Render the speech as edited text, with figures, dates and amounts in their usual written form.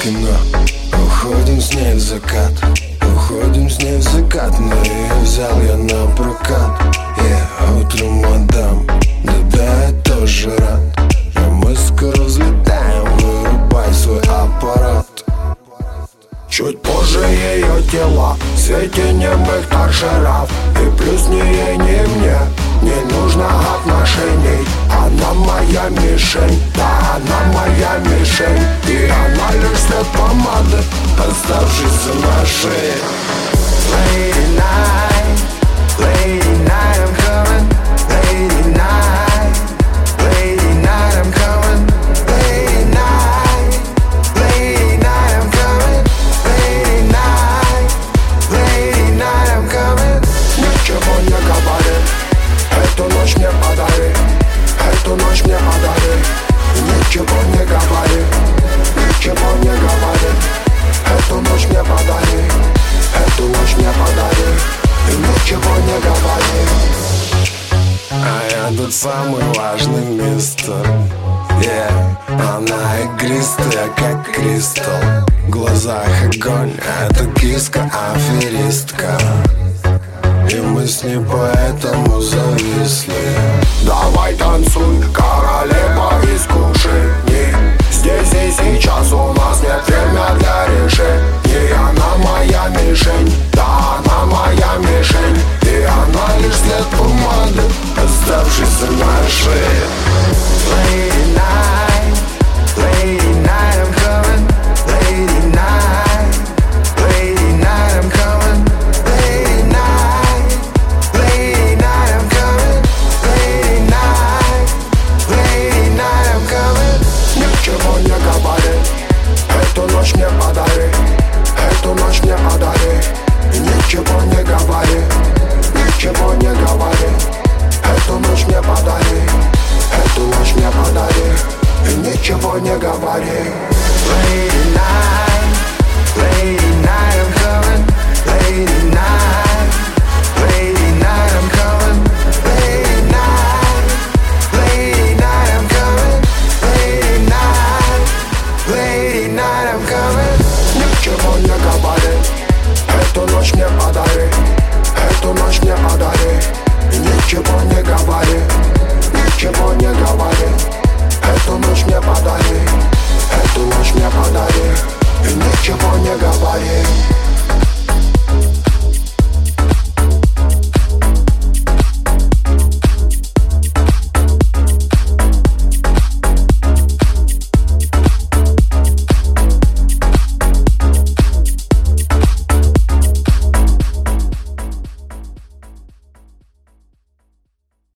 кино. Уходим с ней в закат, уходим с ней в закат. Но ее взял я на прокат. Утром отдам, да, я тоже рад. Но мы скоро взлетаем, вырубай свой аппарат. Чуть позже ее тело в свете немых торшеров. И плюс ни ей, ни мне не нужно отношений. Она моя мишень, да, она моя мишень. И она лишь след помады, оставшийся на шее. Lady night, lady night, I'm coming. Lady night, lady night, I'm coming. Lady night, lady night, I'm coming. Lady night, lady night, I'm coming. Ничего не говори, эту ночь мне подари, эту ночь мне подари. Ничего не говори, ничего не говори, эту ночь мне подари, эту ночь мне подари. И ничего не говори. А я тут самый важный мистер. Она игристая, как кристалл. В глазах огонь, это киска, аферистка. И мы с ней поэтому зависли. Давай танцуй,